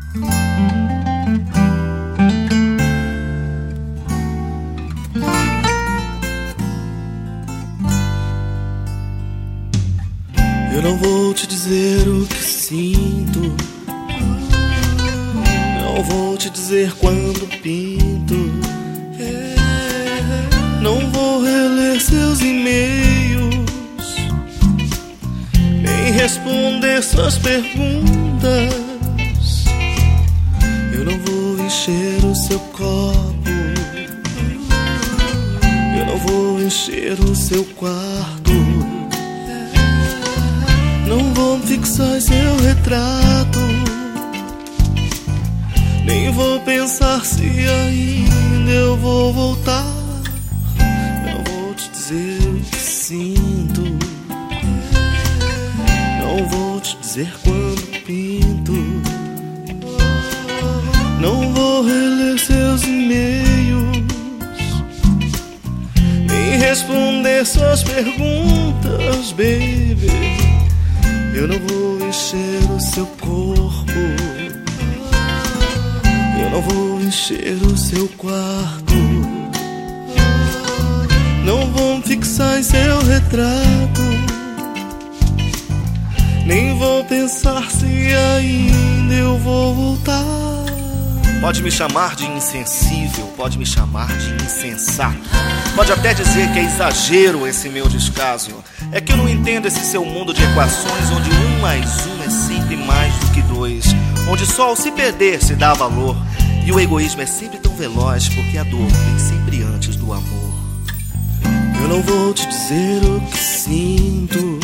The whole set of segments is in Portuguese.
Eu não vou te dizer o que sinto, não vou te dizer quando pinto, não vou reler seus e-mails, nem responder suas perguntas. Eu não vou encher o seu copo, eu não vou encher o seu quarto, não vou fixar seu retrato, nem vou pensar se ainda eu vou voltar. Não vou te dizer o que sinto, não vou te dizer quando pinto, não vou reler seus e-mails, nem responder suas perguntas, baby. Eu não vou encher o seu corpo, eu não vou encher o seu quarto, não vou fixar em seu retrato, nem vou pensar se ainda eu vou voltar. Pode me chamar de insensível, pode me chamar de insensato, pode até dizer que é exagero esse meu descaso. É que eu não entendo esse seu mundo de equações, onde 1 mais 1 é sempre mais do que 2, onde só ao se perder se dá valor, e o egoísmo é sempre tão veloz, porque a dor vem sempre antes do amor. Eu não vou te dizer o que sinto,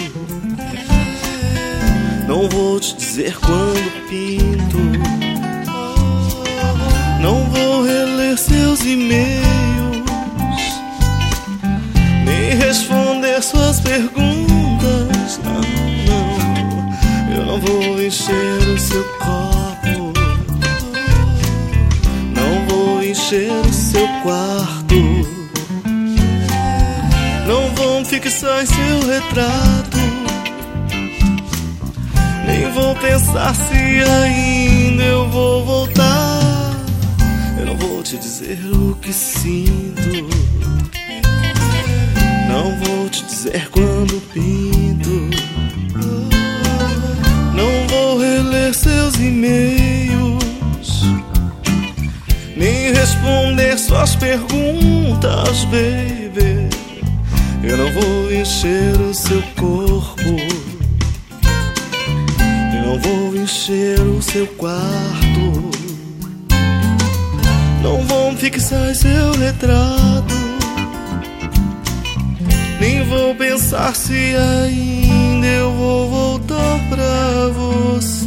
não vou te dizer quando pinto, não vou reler seus e-mails, nem responder suas perguntas. Não, não, eu não vou encher o seu copo, não vou encher o seu quarto, não vou fixar em seu retrato, nem vou pensar se ainda eu vou voltar. Eu não vou te dizer o que sinto, não vou te dizer quando pinto, não vou reler seus e-mails, nem responder suas perguntas, baby. Eu não vou encher o seu corpo, eu não vou encher o seu quarto, não vou fixar em seu retrato, nem vou pensar se ainda eu vou voltar pra você.